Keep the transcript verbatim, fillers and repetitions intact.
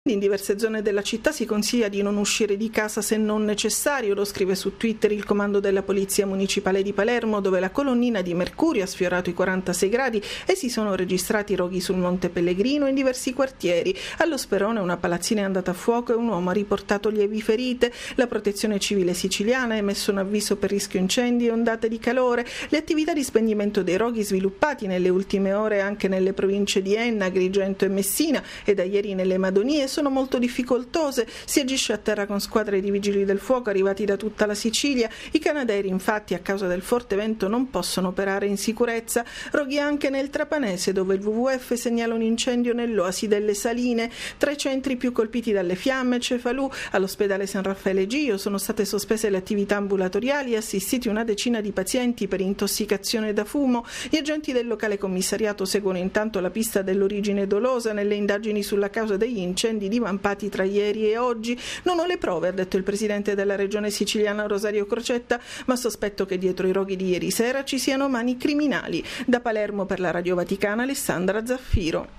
In diverse zone della città si consiglia di non uscire di casa se non necessario, lo scrive su Twitter il comando della Polizia Municipale di Palermo, dove la colonnina di mercurio ha sfiorato i quarantasei gradi e si sono registrati roghi sul Monte Pellegrino in diversi quartieri. Allo Sperone una palazzina è andata a fuoco e un uomo ha riportato lievi ferite. La Protezione Civile siciliana ha emesso un avviso per rischio incendi e ondate di calore. Le attività di spegnimento dei roghi sviluppati nelle ultime ore anche nelle province di Enna, Agrigento e Messina e da ieri nelle Madonie sono molto difficoltose. Si agisce a terra con squadre di vigili del fuoco arrivati da tutta la Sicilia. I Canadairi infatti a causa del forte vento non possono operare in sicurezza. Roghi anche nel Trapanese, dove il W W F segnala un incendio nell'Oasi delle Saline. Tra i centri più colpiti dalle fiamme c'è Falù. All'ospedale San Raffaele Gio sono state sospese le attività ambulatoriali e assistiti una decina di pazienti per intossicazione da fumo. Gli agenti del locale commissariato seguono intanto la pista dell'origine dolosa nelle indagini sulla causa degli incendi divampati tra ieri e oggi. Non ho le prove, ha detto il presidente della regione siciliana Rosario Crocetta, ma sospetto che dietro i roghi di ieri sera ci siano mani criminali. Da Palermo per la Radio Vaticana Alessandra Zaffiro.